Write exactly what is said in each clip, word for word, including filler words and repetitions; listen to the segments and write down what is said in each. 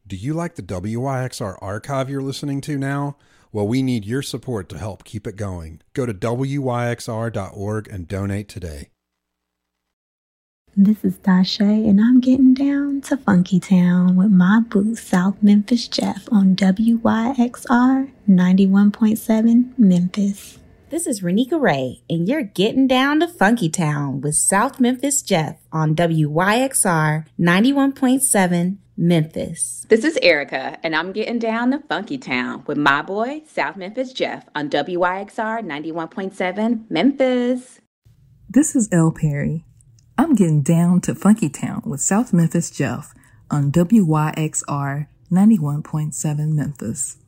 Do you like the W Y X R archive you're listening to now? Well, we need your support to help keep it going. Go to W Y X R dot org and donate today. This is Dasha, and I'm getting down to Funky Town with my boo, South Memphis Jeff, on W Y X R ninety-one point seven Memphis. This is Renika Ray, and you're getting down to Funky Town with South Memphis Jeff on W Y X R ninety-one point seven Memphis. This is Erica, and I'm getting down to Funky Town with my boy, South Memphis Jeff, on W Y X R ninety-one point seven Memphis. This is Elle Perry. I'm getting down to Funky Town with South Memphis Jeff on W Y X R ninety-one point seven Memphis.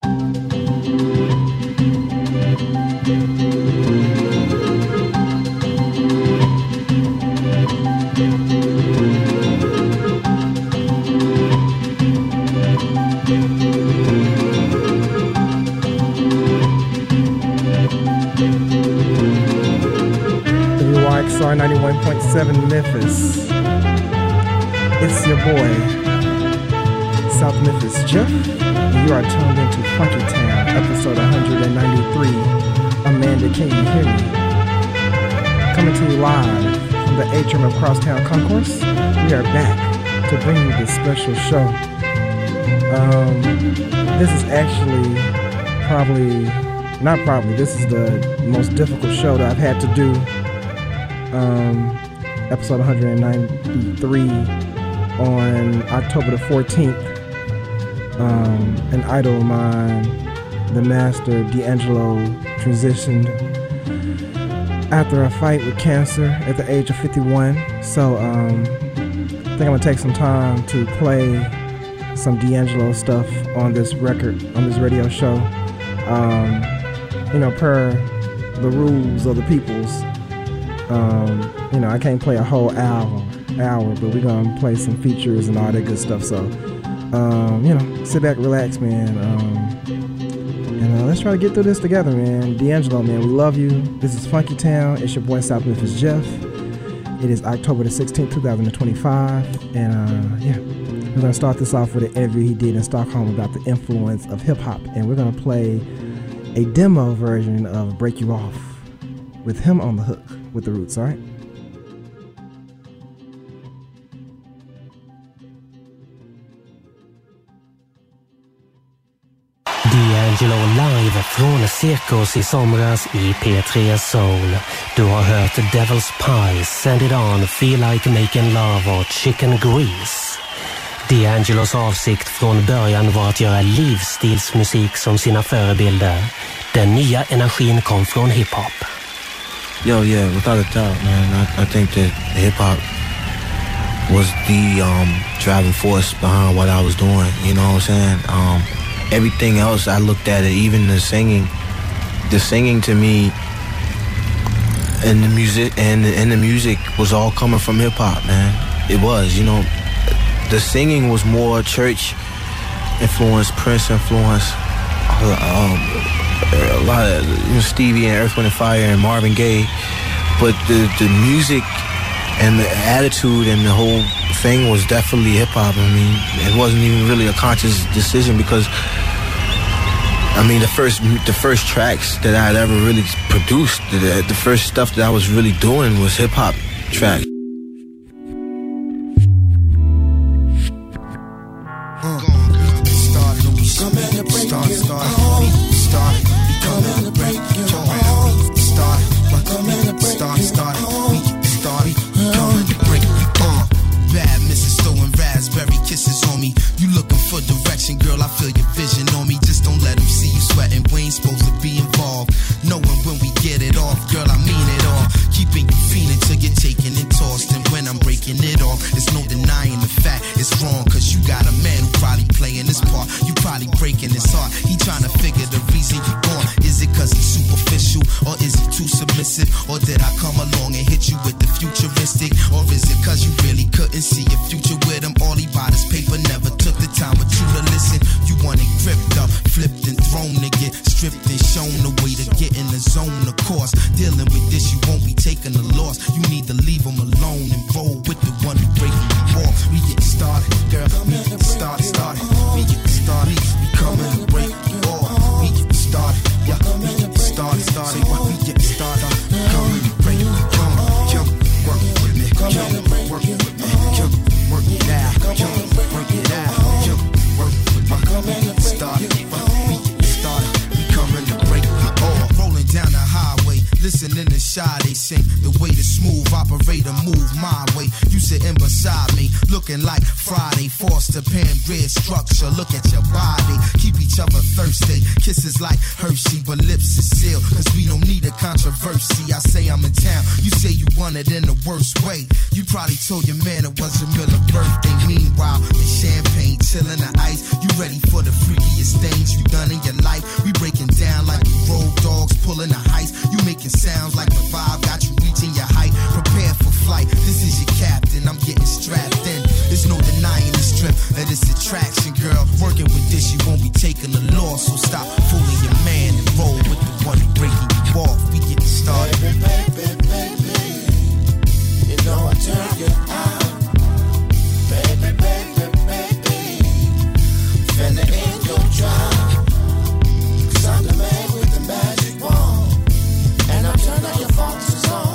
W Y X R ninety-one point seven Memphis. It's your boy, South Memphis Jeff, and you are tuned into Funky Town, episode one ninety-three. Amanda, can you hear me? Coming to you live from the atrium of Crosstown Concourse. We are back to bring you this special show. Um, this is actually probably, not probably, this is the most difficult show that I've had to do. Um, episode one ninety-three on October the fourteenth. Um, an idol of mine, the master D'Angelo, transitioned after a fight with cancer at the age of fifty-one. So um, I think I'm gonna take some time to play some D'Angelo stuff on this record, on this radio show. Um, you know, per the rules of the peoples. Um, you know, I can't play a whole hour, hour, but we're gonna play some features and all that good stuff. So, um, you know, sit back, relax, man. Um, and uh, let's try to get through this together, man. D'Angelo, man, we love you. This is Funky Town. It's your boy South Memphis Jeff. It is October the sixteenth, twenty twenty-five, and uh, yeah, we're gonna start this off with an interview he did in Stockholm about the influence of hip hop, and we're gonna play a demo version of "Break You Off" with him on the hook. With the Roots, all right? D'Angelo live från Cirkus i somras i P tre Soul. Du har hört Devil's Pie, Send It On, Feel Like Making Love och Chicken Grease. D'Angelos avsikt från början var att göra livsstilsmusik som sina förebilder. Den nya energin kom från hiphop. Yo, yeah, without a doubt, man. I, I think that hip-hop was the um, driving force behind what I was doing, you know what I'm saying? Um, everything else, I looked at it, even the singing. The singing to me and the music and, and the music was all coming from hip-hop, man. It was, you know. The singing was more church influence, Prince influence, um, a lot of, you know, Stevie and Earth, Wind and Fire and Marvin Gaye, but the the music and the attitude and the whole thing was definitely hip hop. I mean, it wasn't even really a conscious decision because, I mean, the first the first tracks that I had ever really produced, the, the first stuff that I was really doing was hip hop tracks. Alone and roll with the one who breaking you off. We get started, girl. We get started, started. looking like Friday. Foster pen, red structure. Look at your body. Keep each other thirsty. Kisses like Hershey, but lips is sealed. Cause we don't need a controversy. I say I'm in town. You say you want it in the worst way. You probably told your man it was your Miller birthday. Meanwhile, the champagne chilling the ice. You ready for the freakiest things you done in your life? We breaking down like road dogs pulling a heist. You making sounds like the vibe got you reaching your height. Prepare for flight. This is your captain. I'm getting strapped in. There's no denying the strength of this attraction, girl. Working with this, you won't be taking the loss. So stop fooling your man and roll with the one breaking you off. We getting started. Baby, baby, baby, you know I turn you out. Baby, baby, baby, finna end your job. Cause I'm the man with the magic wand, and I'll turn all your foxes on.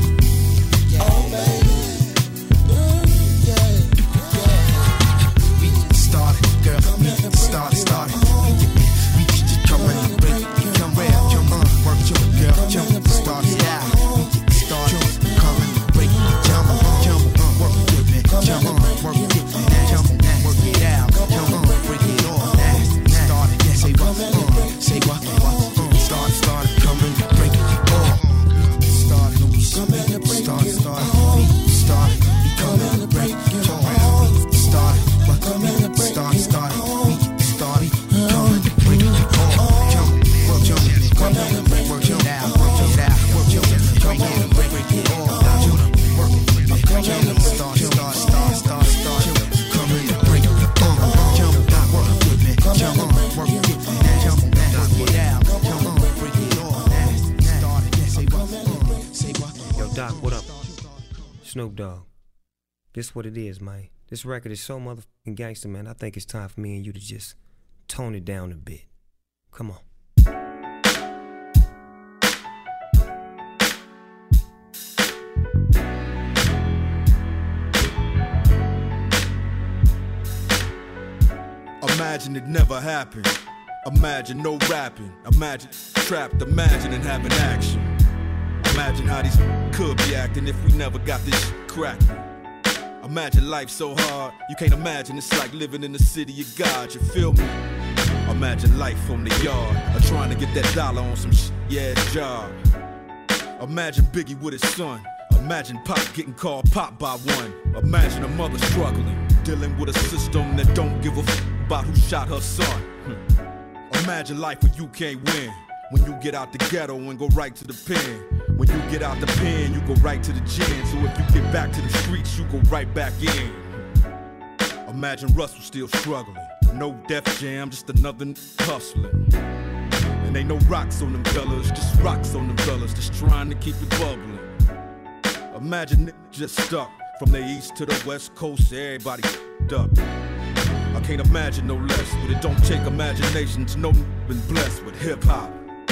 Oh baby, ooh, yeah, yeah. We get started, girl. We get started, started. We just come ready to break. We come ready, come on, work to it, girl. Jump, start it out. We get started, come ready to break. Jump, jump, work with me. Jump on, work with me. Jump on, work it out. Jump on, break it all. Start it, say what, uh, say what, what, uh, start, start, come ready to break it all. Start it, start, start, start, start, come ready to break it all. Start it, what, start, start, start it, come ready to break it all. Jump, work, jump, come ready to break it out, work it out, work, jump, come ready to break it all. Work it, come ready to start, start, start, start, start, come ready to break it all. Jump, work with me, jump on, work with me, jump, work it out, jump on, break it all. Start it, say what, say what. Yo, Doc, what up? Snoop Dogg. This what it is, man. This record is so motherfucking gangster, man. I think it's time for me and you to just tone it down a bit. Come on. Imagine it never happened. Imagine no rapping. Imagine trapped, imagining having action. Imagine how these could be acting if we never got this shit cracking. Imagine life so hard, you can't imagine it's like living in the city of God, you feel me? Imagine life on the yard, or trying to get that dollar on some shit, yeah, job. Imagine Biggie with his son. Imagine Pop getting called Pop by one. Imagine a mother struggling, dealing with a system that don't give a f*** about who shot her son. Hmm. Imagine life where you can't win. When you get out the ghetto and go right to the pen. When you get out the pen, you go right to the gym. So if you get back to the streets, you go right back in. Imagine Russell still struggling. No Def Jam, just another n- hustling. And ain't no rocks on them fellas, just rocks on them fellas, just trying to keep it bubbling. Imagine niggas just stuck from the east to the west coast, everybody up. I can't imagine no less, but it don't take imagination to know been blessed with hip hop.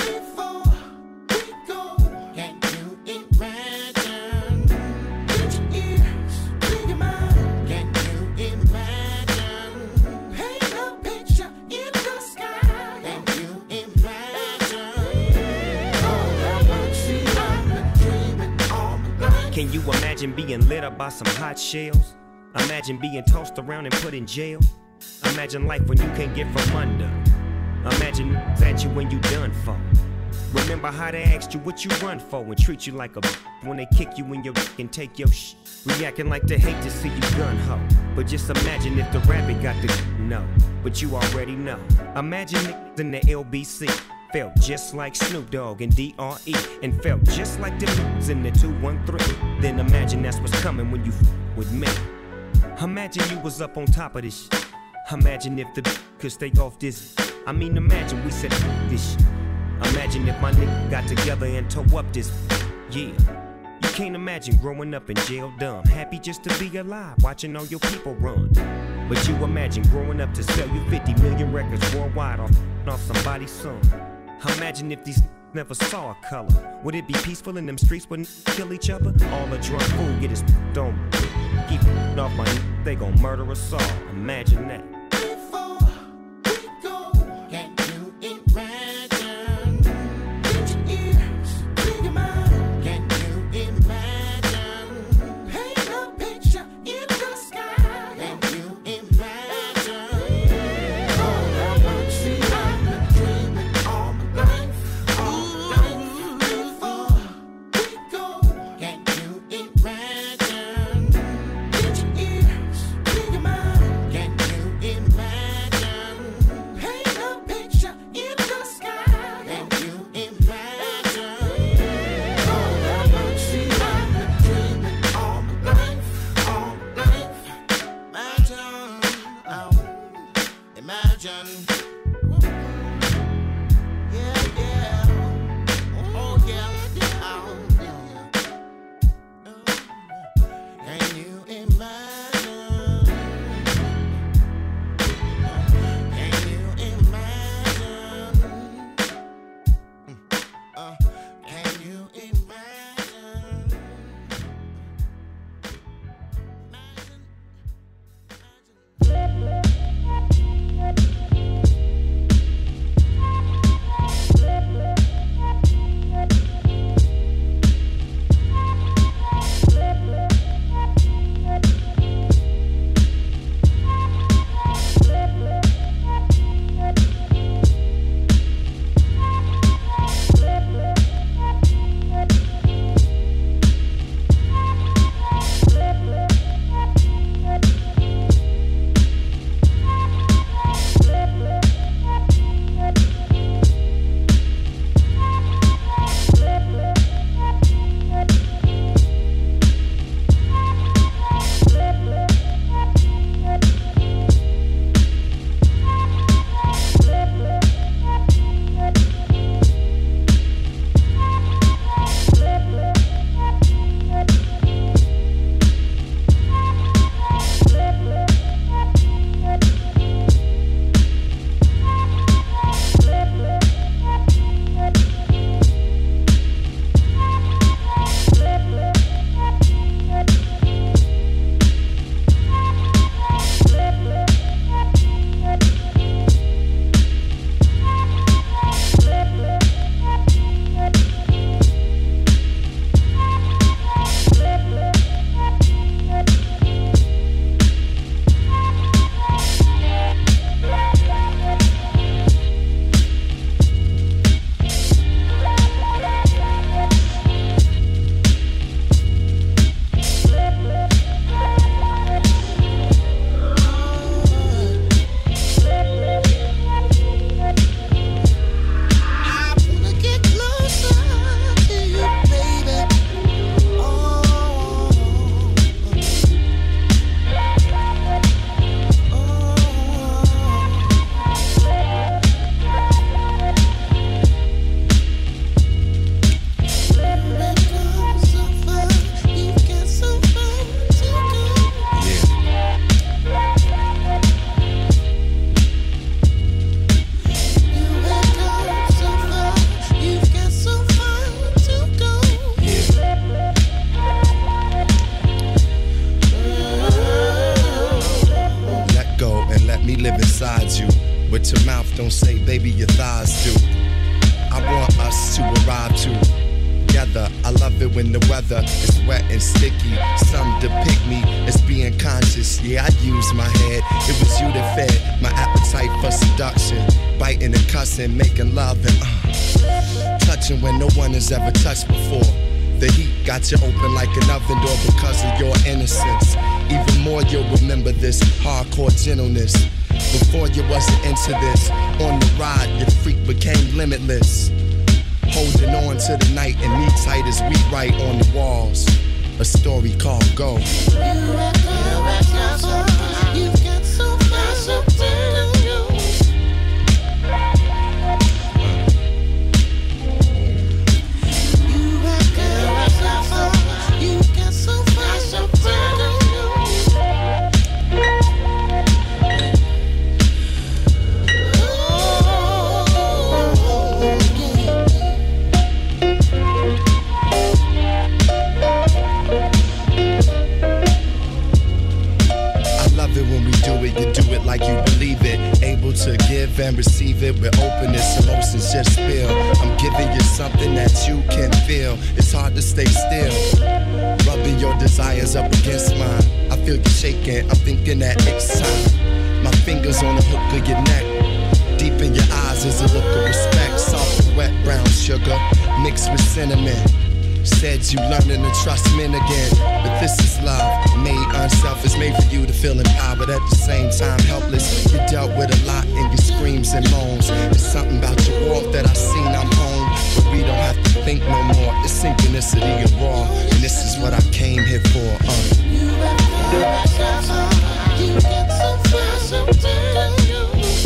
Can you imagine being lit up by some hot shells? Imagine being tossed around and put in jail. Imagine life when you can't get from under. Imagine that you when you done for. Remember how they asked you what you run for and treat you like a when they kick you in your and take your sh. Reacting like they hate to see you gun ho. But just imagine if the rabbit got the no. But you already know. Imagine niggas in the L B C. Felt just like Snoop Dogg and D R E. And felt just like them niggas in the two one three. Then imagine that's what's coming when you f with me. Imagine you was up on top of this shit. Imagine if the could stay off this. I mean, imagine we said this shit. Imagine if my nigga got together and tore up this. Yeah. You can't imagine growing up in jail dumb. Happy just to be alive, watching all your people run. But you imagine growing up to sell you fifty million records worldwide off, off somebody's son. Imagine if these never saw a color. Would it be peaceful in them streets when kill each other? All the drunk fool get his don't keep off my they gon' murder us all. Imagine that. imagine. Yeah, yeah. Oh, yeah. Oh, yeah. Can you imagine? Can you imagine? Uh, can you imagine? Don't say, baby, your thighs do. I want us to arrive together. I love it when the weather is wet and sticky. Some depict me as being conscious. Yeah, I use my head. It was you that fed my appetite for seduction. Biting and cussing, making love and uh, touching when no one has ever touched before. The heat got you open like an oven door because of your innocence. Even more, you'll remember this hardcore gentleness. Before you wasn't into this, on the ride, your freak became limitless. Holding on to the night and me tight as we write on the walls. A story called Go. You got so far, you got so far, so far. Like you believe it, able to give and receive it with openness, emotions just spill. I'm giving you something that you can feel. It's hard to stay still, rubbing your desires up against mine. I feel you shaking, I'm thinking that it's time. My fingers on the hook of your neck. Deep in your eyes is a look of respect. Soft, wet brown sugar mixed with cinnamon. Said you learning to trust men again, but this is love, made unselfish, made for you to feel empowered at the same time helpless. You dealt with a lot in your screams and moans. There's something about your walk that I seen I'm home, but we don't have to think no more. It's synchronicity and raw, and this is what I came here for. Uh. You got so far, you got so far, so far.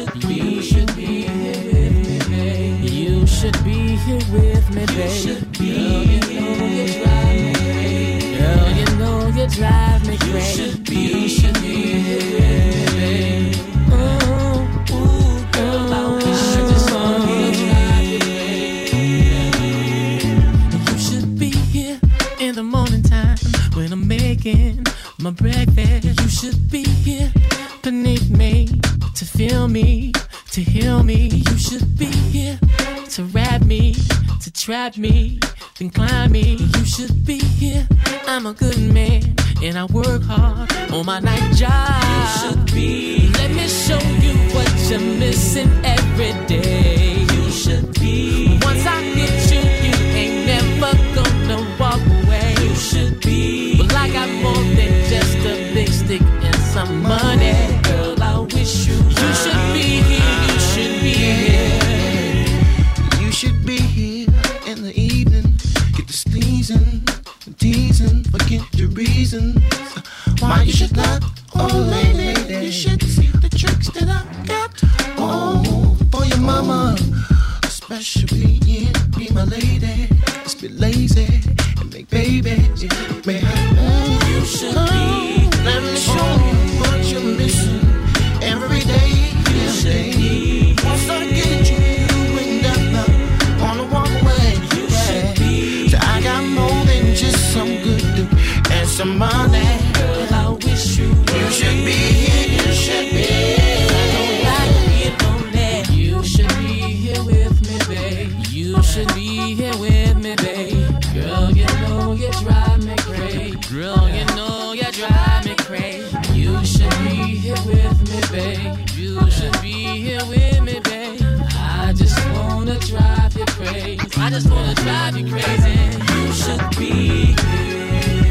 should be, you should be here with me, babe. You should be here with me, babe. Girl, you know you drive me crazy. Girl, you know you drive me crazy. You should be, you should be here with me, babe. Ooh, ooh, girl, I wish you just want me to drive you crazy. You should be here in the morning time when I'm making my breakfast. You should be here beneath me to feel me, to heal me. You should be here to wrap me, to trap me, then climb me. You should be here. I'm a good man and I work hard on my night job. You should be. Let me show you what you're missing every day. You should be. Once I get you, you ain't never gonna walk away. You should be. Well, I got more than just a big stick and some money. Girl, I wish you. You should be here. You should be here. You should be here in the evening. Get the sneezing, teasing, forget your reasons why you should not. Oh, lady, you should see the tricks that I got. Oh, for your mama, especially yeah, be my lady. Let's be lazy and make babies. May I, you should be. Let me show you what you're missing every day. You should be. Once I get you, you ain't never wanna walk away. You should be. So I got more than just some good dude and some money. Girl, I wish you. You should be here. You should be. I don't like being lonely. You should be here with me, babe. You should be here with me, babe. Girl, you know you drive me crazy. Girl, you know you drive me crazy. You should be here with me, babe. You should be here with me, babe. I just wanna drive you crazy. I just wanna drive you crazy. You should be here.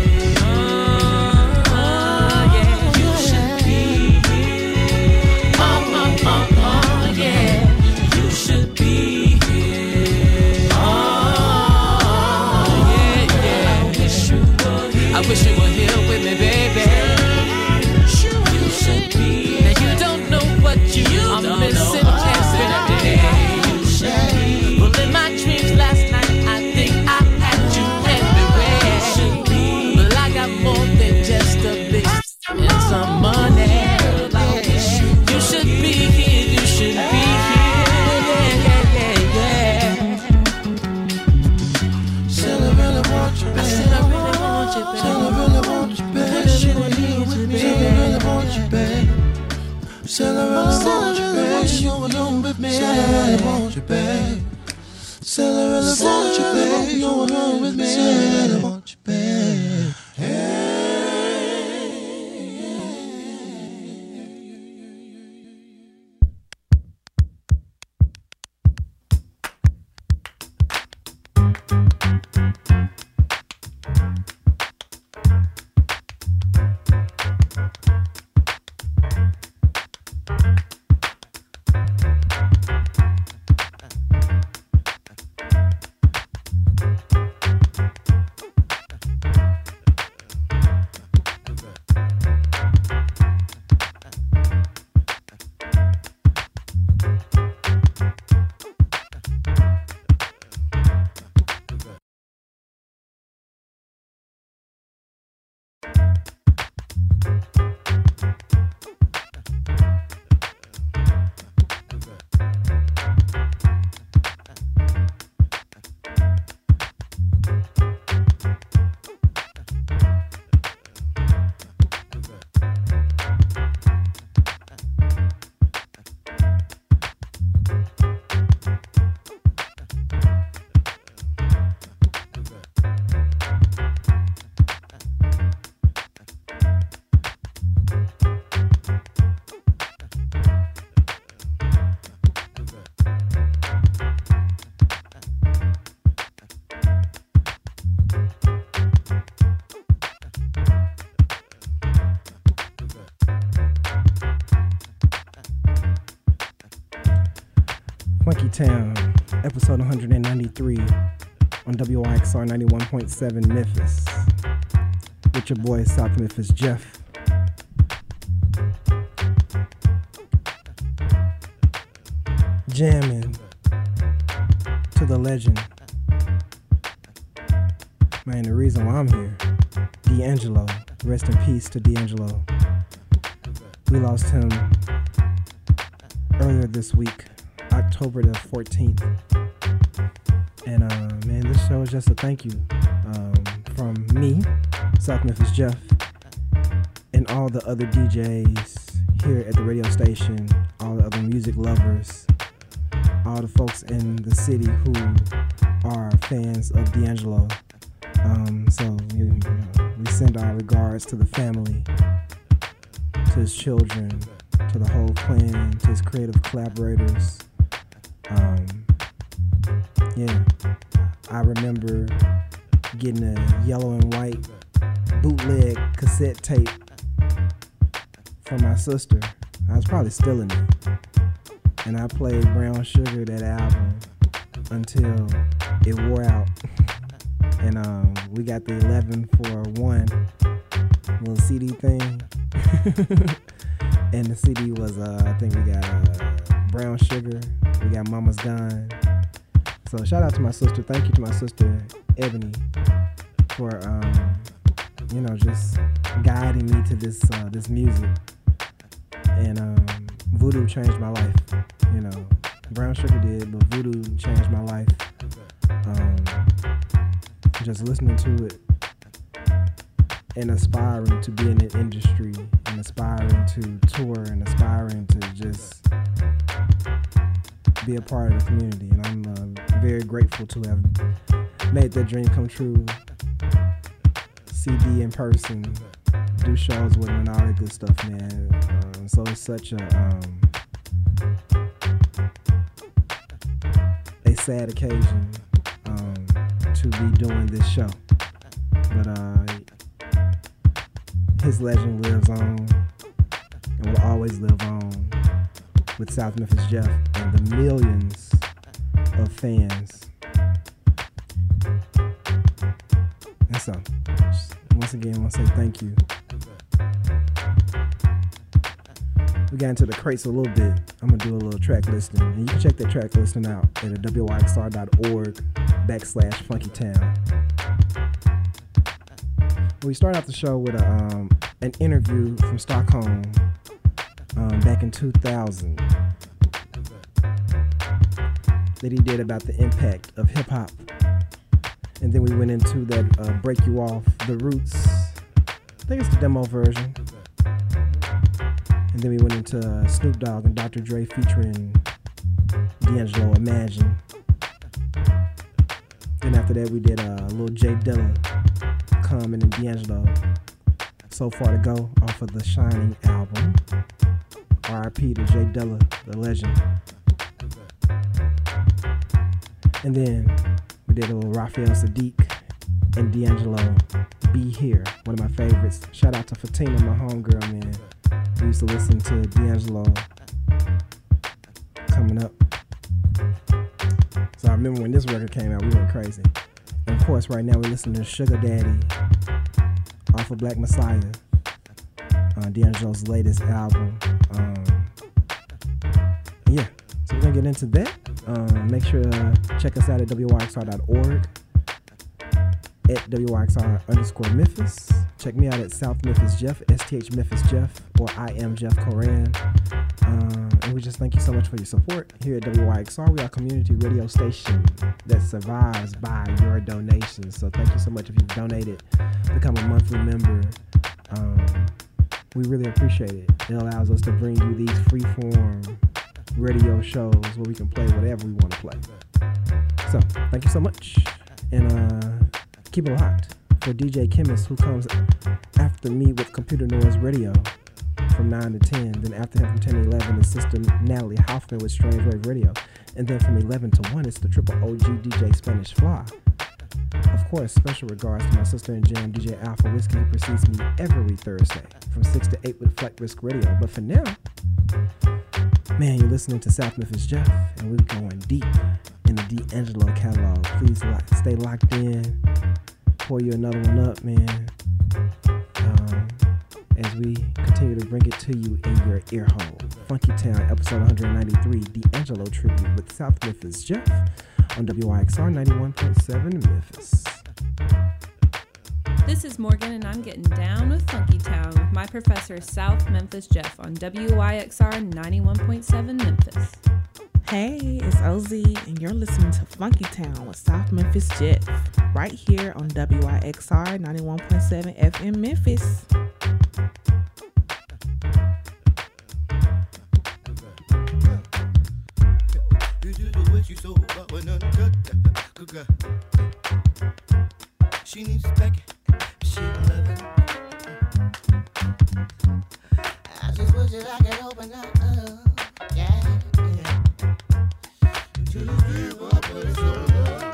Oh, oh, yeah. You should be here. Oh, oh, oh, oh, yeah. You should be here. Oh, yeah, yeah. I wish you were here. I wish you were here with me, baby. You should be. Now you don't know what you, you are missing every day. You should be. Well, in my dreams last night, I think I had you everywhere. You should be. Well, I got more than just a big and some money. Girl, I wish you, you should be here. You should be here. Yeah, yeah, yeah, yeah. Still I really want you, babe. I said I really want you, babe. Still I really want you, babe. Still I really want you, babe. Still I really want you, babe. You alone with me. Still I really want you, babe. Still I really want you, babe. You alone with me. Still I really want you, babe. Hey. Funky Town, episode one ninety-three on W Y X R ninety-one point seven Memphis. With your boy South Memphis Jeff. jamming to the legend. Man, the reason why I'm here, D'Angelo. Rest in peace to D'Angelo. We lost him earlier this week, October the fourteenth. And uh, man, this show is just a thank you um, from me, South Memphis Jeff, and all the other D Js here at the radio station, all the other music lovers, all the folks in the city who are fans of D'Angelo. Um, so you know, we send our regards to the family, to his children, to the whole clan, to his creative collaborators. Um, yeah, I remember getting a yellow and white bootleg cassette tape from my sister. I was probably still in it. And I played Brown Sugar, that album, until it wore out. And um, we got the eleven for one little C D thing. And the C D was, uh, I think we got uh, Brown Sugar, we got Mama's Gone. So shout out to my sister. Thank you to my sister, Ebony, for, um, you know, just guiding me to this uh, this music. And um, Voodoo changed my life. You know, Brown Sugar did, but Voodoo changed my life. Um, just listening to it and aspiring to be in the industry and aspiring to tour and aspiring to just be a part of the community. And I'm uh, very grateful to have made that dream come true. C D in person, do shows with them and all that good stuff, man. Um, so it's such a um, a sad occasion um, to be doing this show. But uh, his legend lives on and will always live on with South Memphis Jeff and the millions of fans. And so, once again, I want to say thank you. We got into the crates a little bit. I'm going to do a little track listing. And you can check that track listing out at W Y X R dot org backslash Funky Town. We start out the show with a, um, an interview from Stockholm um, back in two thousand that he did about the impact of hip-hop. And then we went into that uh, Break You Off, The Roots. I think it's the demo version. And then we went into uh, Snoop Dogg and Doctor Dre featuring D'Angelo, Imagine. Then after that we did uh, a little Jay Dilla, Common and D'Angelo, So Far To Go off of the Shining album. R I P to Jay Dilla, the legend. And then we did a little Raphael Sadiq and D'Angelo, Be Here, one of my favorites. Shout out to Fatina, my homegirl, man. We used to listen to D'Angelo coming up. So I remember when this record came out, we went crazy. And of course, right now we're listening to Sugar Daddy off of Black Messiah, uh, D'Angelo's latest album. Um, yeah, so we're gonna get into that. Um, make sure to check us out at W Y X R dot org, at W Y X R underscore Memphis. Check me out at South Memphis Jeff, S T H Memphis Jeff, or I am Jeff Coran. Um, and we just thank you so much for your support here at W Y X R. We are a community radio station that survives by your donations. So thank you so much if you've donated, become a monthly member. Um, we really appreciate it. It allows us to bring you these free-form radio shows where we can play whatever we want to play. So thank you so much, and uh, keep it locked for D J Chemist, who comes after me with Computer Noise Radio from nine to ten. Then after him from ten to eleven is Sister Natalie Hoffman with Strange Wave Radio. And then from eleven to one it's the triple O G D J Spanish Fly. Of course, special regards to my sister in jam, D J Alpha Whiskey, who precedes me every Thursday from six to eight with Flight Risk Radio. But for now, man, you're listening to South Memphis Jeff, and we're going deep in the D'Angelo catalog. Please lock, stay locked in. Pour you another one up, man. Um, as we we continue to bring it to you in your ear hole. Funky Town, episode one ninety-three, D'Angelo tribute with South Memphis Jeff on W Y X R ninety-one point seven Memphis. This is Morgan, and I'm getting down with Funky Town with my professor, South Memphis Jeff, on W Y X R ninety-one point seven Memphis. Hey, it's O Z, and you're listening to Funky Town with South Memphis Jeff, right here on W Y X R ninety-one point seven F M Memphis. She needs back, she love it. I just wish that I could open up, uh, yeah, yeah. To the feel I put it so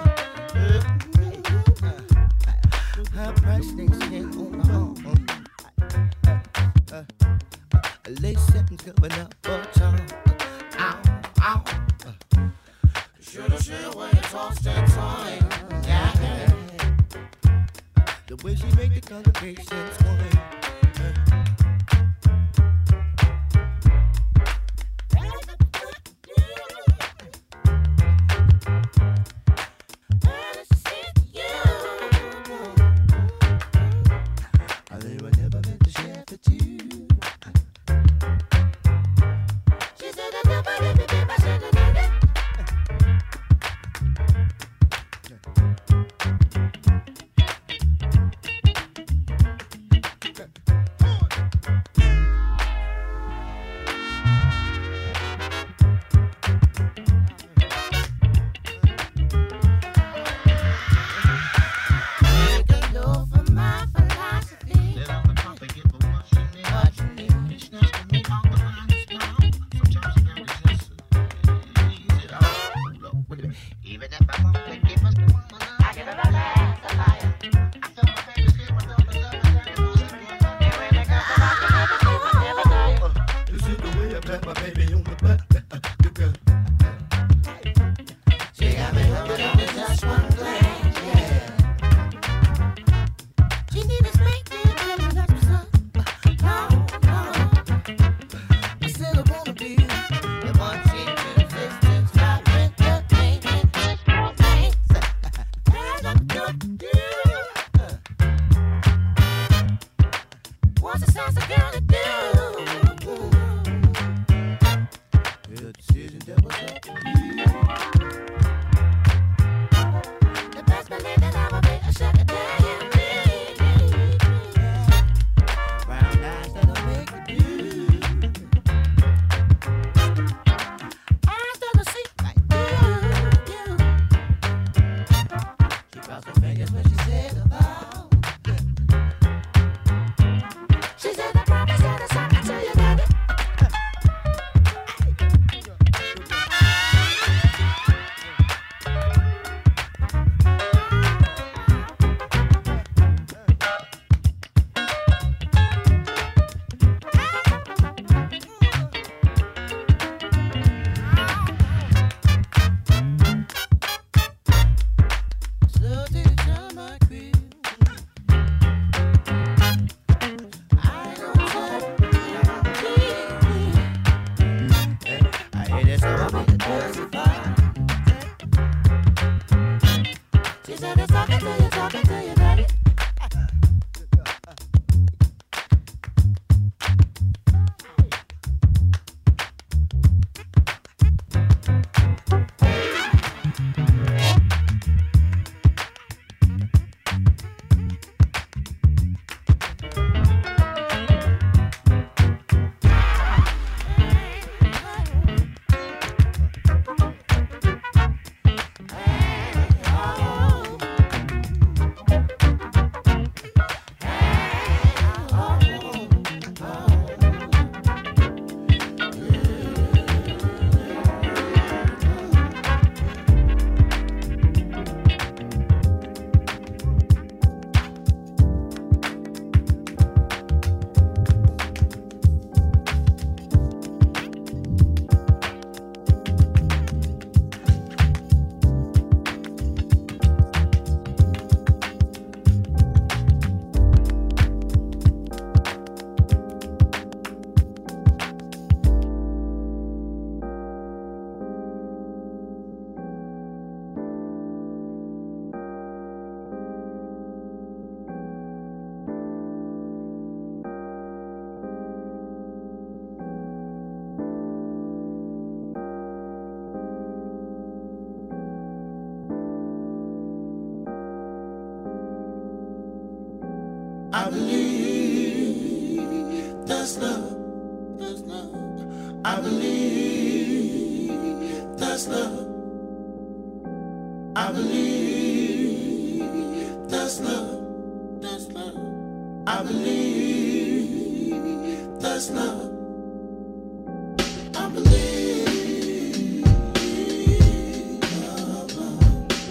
low. Her price things hit on my own. Uh, uh, uh, lace settings coming up for time. Ow, ow. Uh, shoulda, shoulda, when you tossed that time. Yeah, yeah. The way she make the congregation sway. believe that's love. I believe that's love. That's love. I believe that's love. I believe love, love.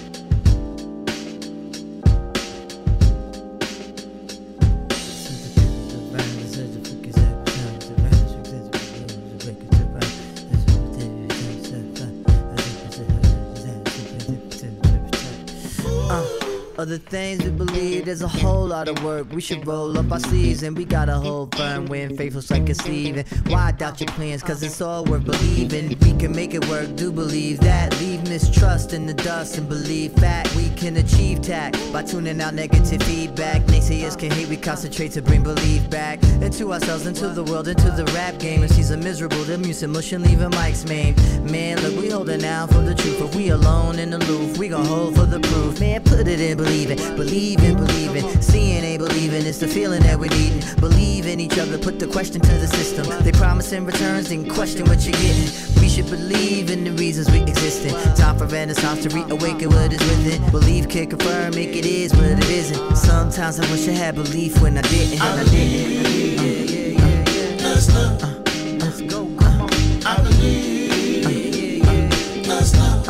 Other things we believe, there's a whole lot of work. We should roll up our sleeves and we gotta hold firm when faithful's like a sleeve. And why doubt your plans, cause it's all worth believing. We can make it work, do believe that. Leave mistrust in the dust and believe that we can achieve tact by tuning out negative feedback. Naysayers can hate, we concentrate to bring belief back into ourselves, into the world, into the rap game. If she's a miserable, the music motion leaving mics maimed. Man, look, we holding out for the truth. If we alone and aloof, we gon' hold for the proof. Man, put it in, believe. Believing, believing, believing, seeing ain't believing, it's the feeling that we're needing. Believe in each other, put the question to the system. They promise in returns, then question what you're getting. We should believe in the reasons we exist in. Time for renaissance to reawaken what is within. Believe can confirm, make it is what it isn't. Sometimes I wish I had belief when I didn't, and I didn't. Uh, That's love. Uh, let's go, come on. I believe that's love.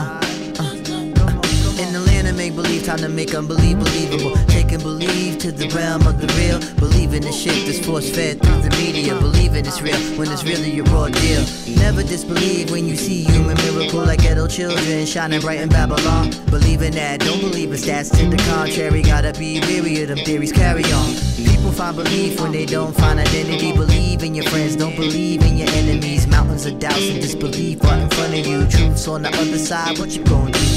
Make believe, time to make unbelief believable. Taking belief to the realm of the real. Believing the shit that's force fed through the media. Believing it's real when it's really a raw deal. Never disbelieve when you see human miracle like ghetto children shining bright in Babylon. Believing that, don't believe in stats to the contrary. Gotta be weary of them theories, carry on. People find belief when they don't find identity. Believe in your friends, don't believe in your enemies. Mountains of doubts and disbelief right in front of you. Truth's on the other side, what you gonna do?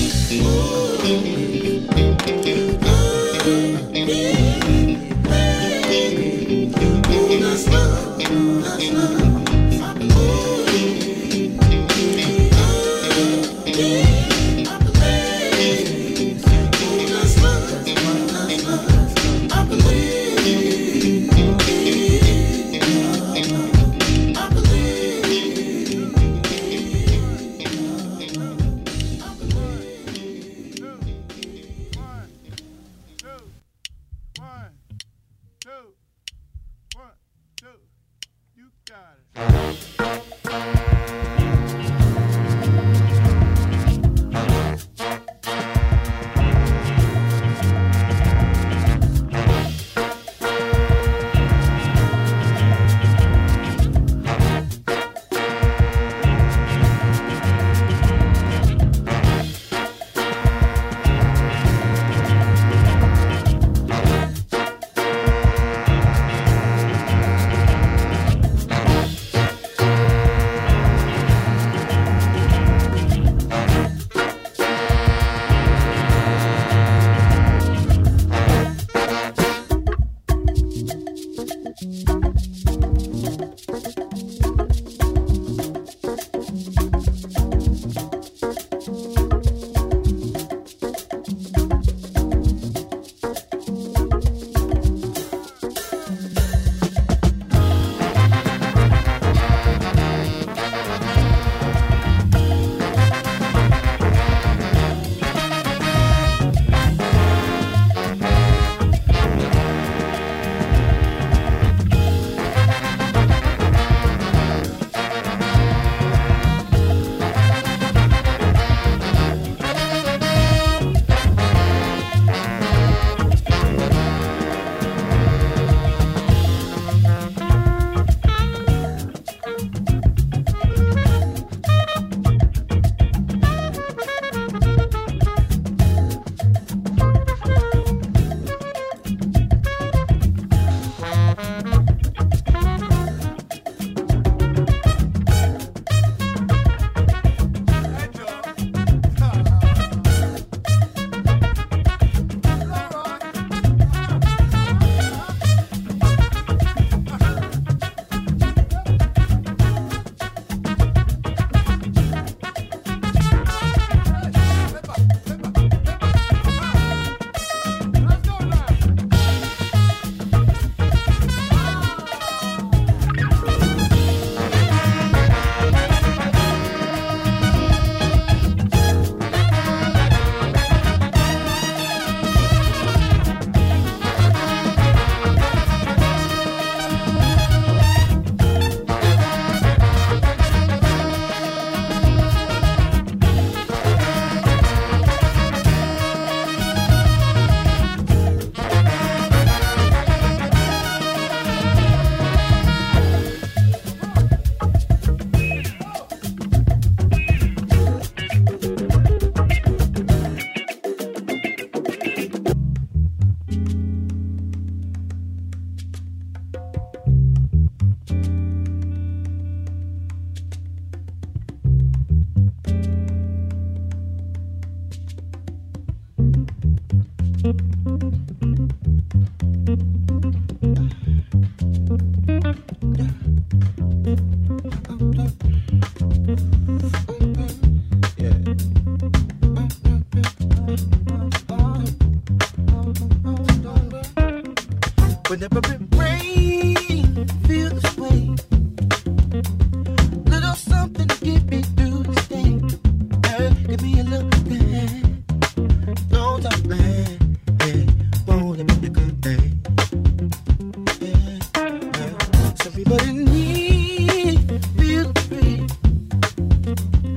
That's love, that's love. I believe, I believe, that's love, that's love. I believe, I Whenever it rains, feel this way. Little something to get me through this day. Girl, give me a little hand. Don't talk bad. Hey, won't it be a good day? Yeah, yeah. So everybody need feel free.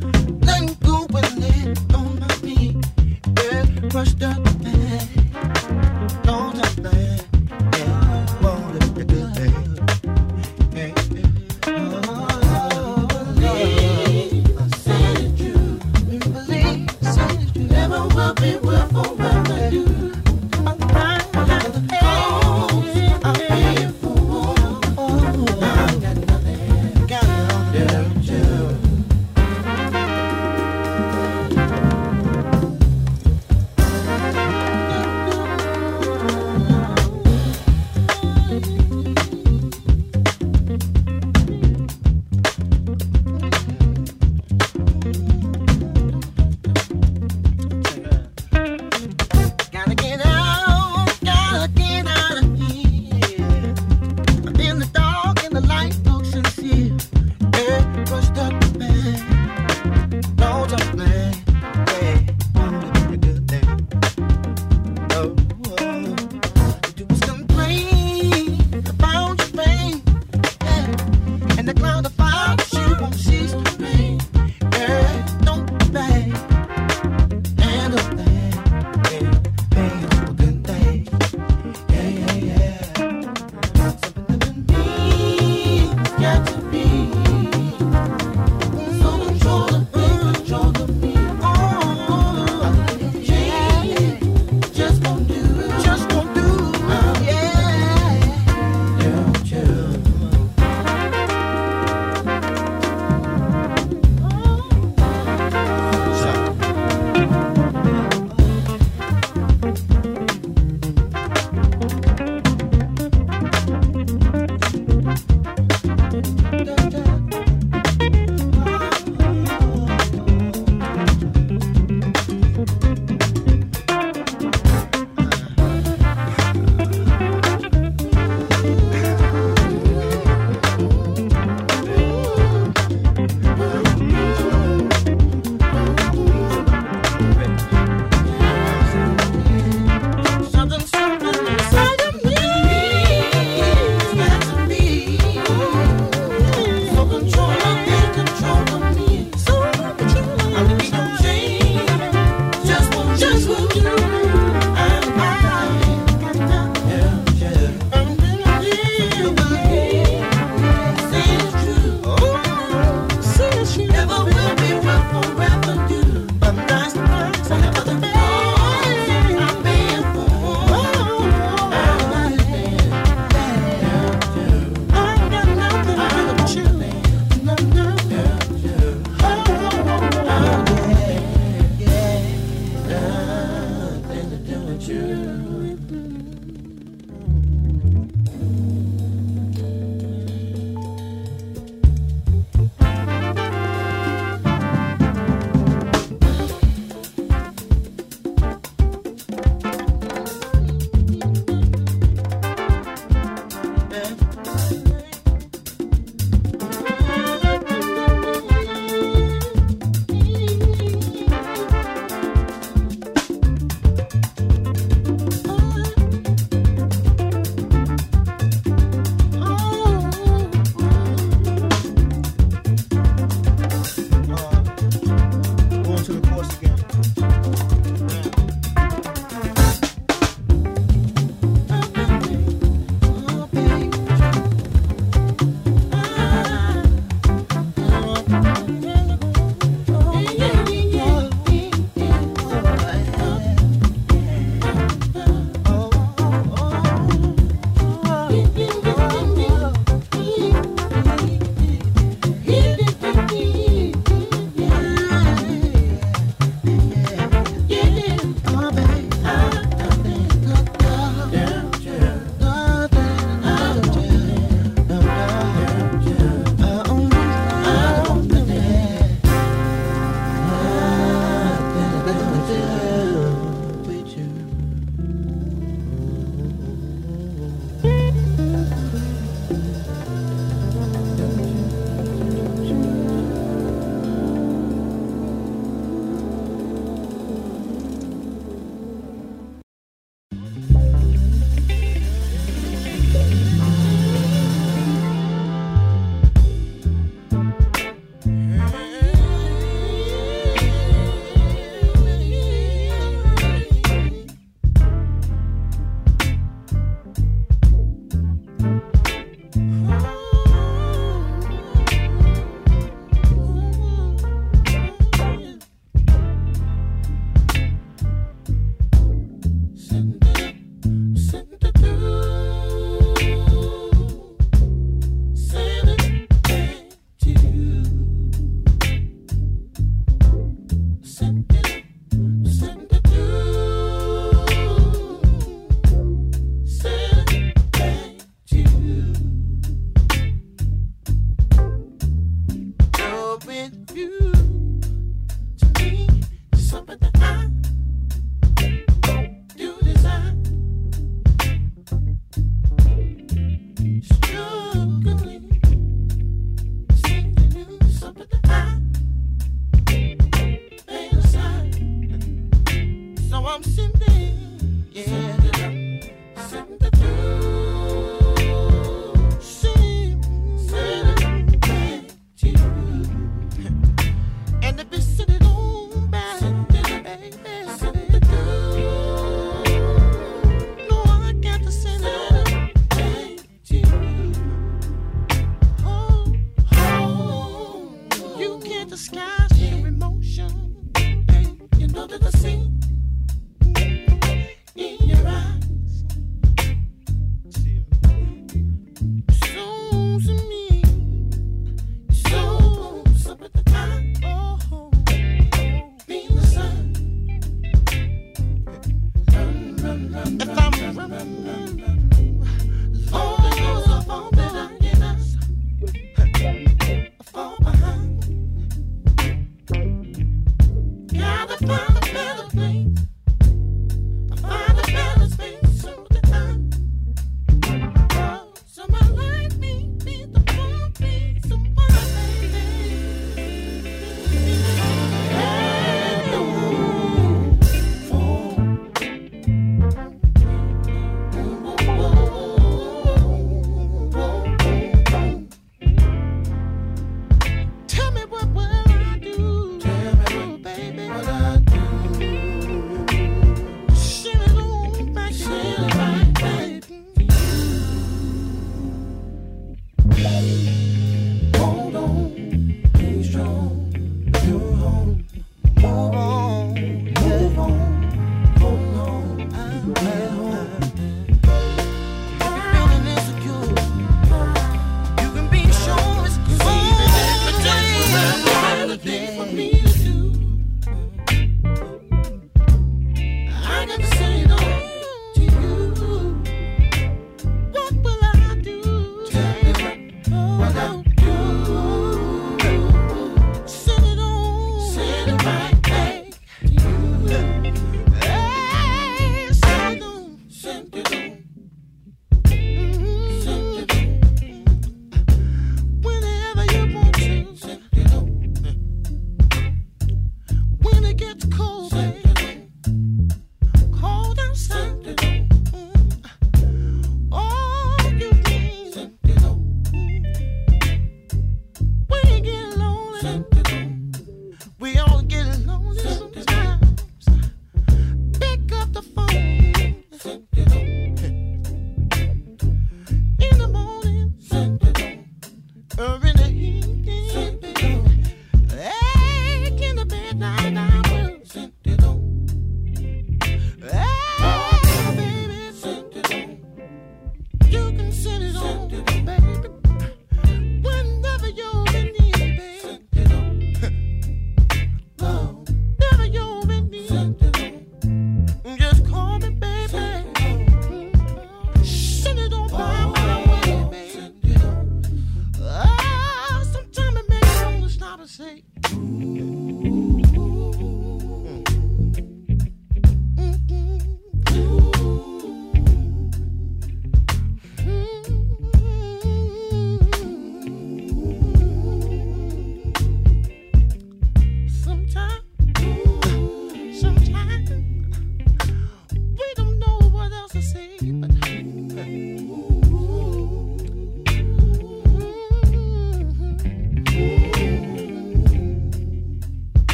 sky, sheer emotion. Babe, you know that I see in your eyes. So to me, so so at the time, oh, be the sun. Run, run, run, if I'm run, run, run, run, run. Lord knows I fall behind, yes, I fall behind. Gotta find a better place. I find a better space so that I, oh, someone like me be the one, be someone like me. Hey, no, for, tell me what will I do? Tell me what, baby, what I do?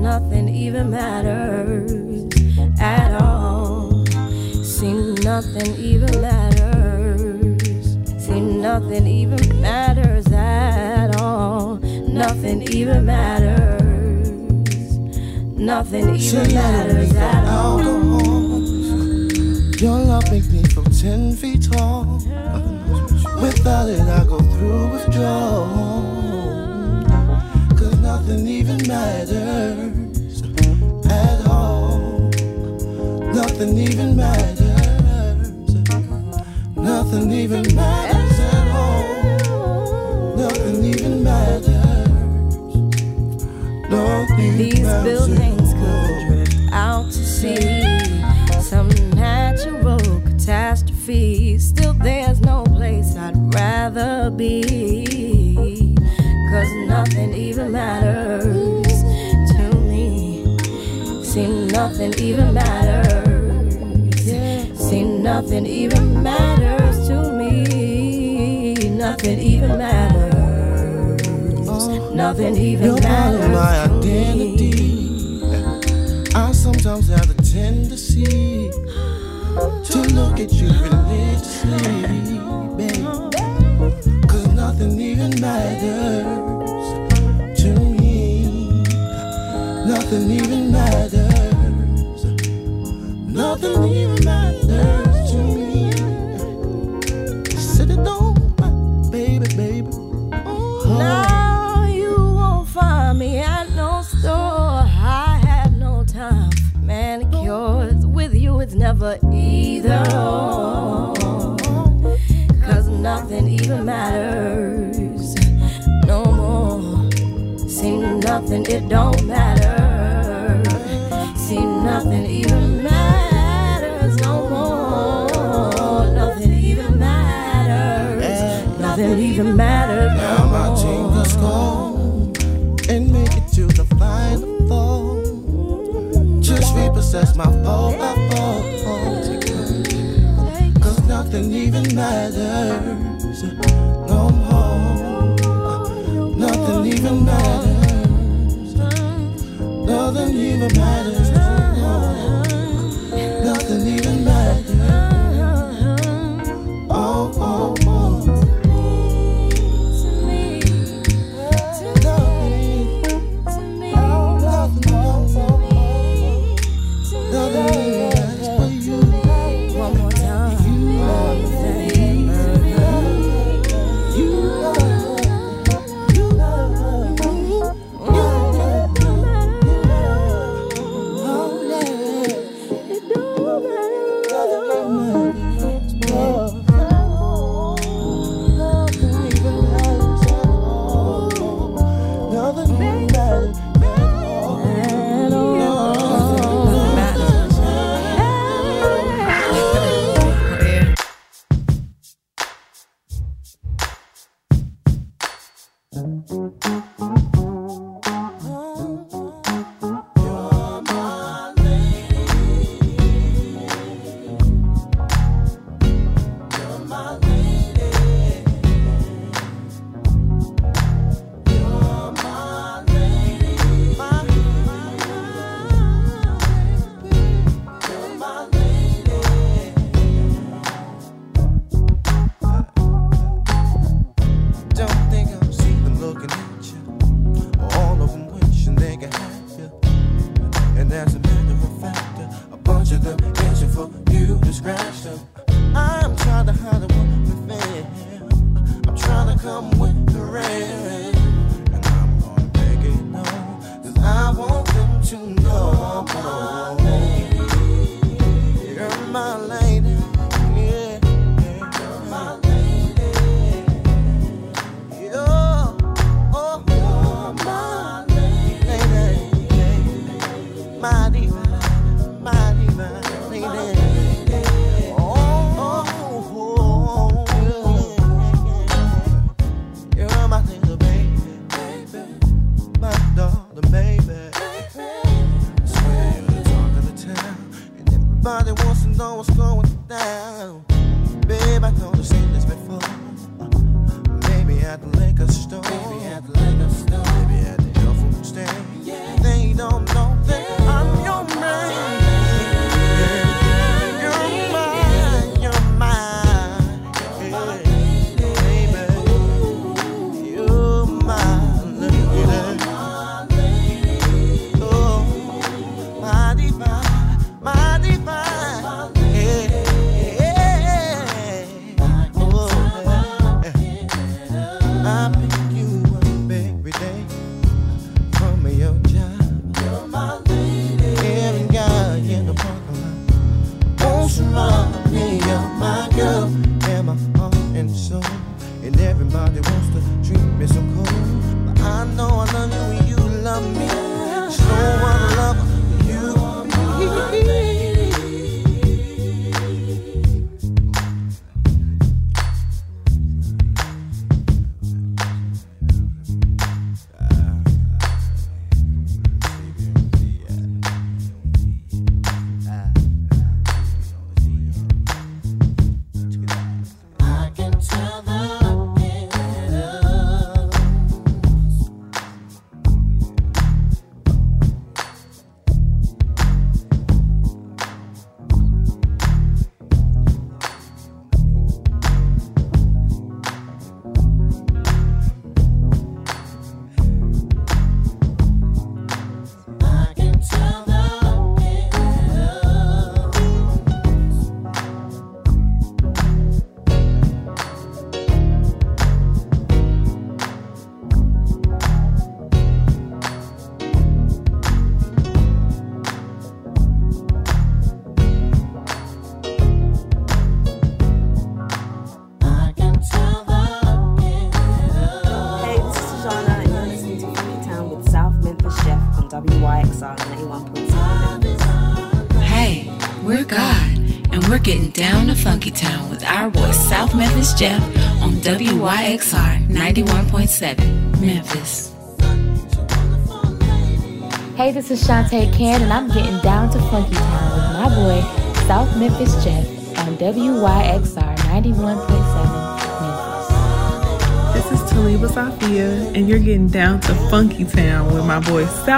nothing even matters at all. See, nothing even matters. See, nothing even matters at all. Nothing even matters. Nothing even matters at all. Your love makes me feel ten feet tall. Without it, I go through withdrawal. Cause nothing even matters at all. Nothing even matters. Nothing even matters at all. Nothing even matters. Nothing These matters buildings could drift out to sea. Some natural catastrophe. Still there's no place I'd rather be. Cause nothing even matters to me. See, nothing even matters. See, nothing even matters to me. Nothing even matters. Nothing even You're matters part of my to identity. me. I sometimes have the tendency to look at you religiously, baby. Cause nothing even matters to me. Nothing even matters. Nothing even matters to me. Sit it down, baby, baby. Now you won't find me at no store. I have no time for manicures. With you it's never either or. Cause nothing even matters no more. See, nothing, it don't matter. See, nothing even matters no more. Nothing even matters. Nothing even matters no Now my team can score and make it to the final four. Just repossess my phone, I fall. Cause nothing even matters no more. Nothing even matters. Nothing even matters. Nothing even matters. Oh, oh, oh. at the liquor store. Maybe at the liquor store. Maybe at the health food stand. Yeah. They don't know W Y X R ninety-one point seven. Hey, we're God, and we're getting down to Funky Town with our boy South Memphis Jeff on W Y X R ninety-one point seven Memphis. Hey, this is Shantae Can, and I'm getting down to Funky Town with my boy South Memphis Jeff on W Y X R ninety-one point seven Memphis. This is Taliba Safia, and you're getting down to Funky Town with my boy South